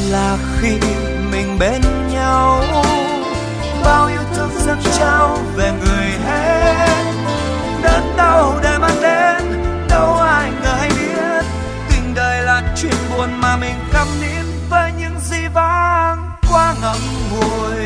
là khi mình bên nhau, bao yêu thương dâng trao về người hết. Đớn đau để mang đến đâu ai ngờ hay biết, tình đời là chuyện buồn mà mình câm nín với những dĩ vãng quá ngậm ngùi.